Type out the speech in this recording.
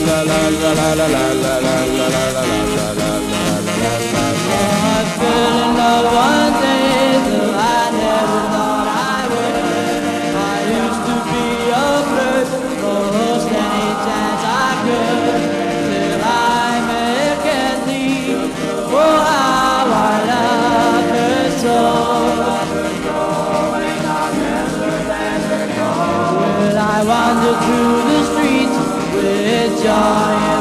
fell in love one day that I never thought I would. I used to be a flirt most any chance I could, till I met Kathy. Oh, how I love her so. Well, I wandered through the streets with joy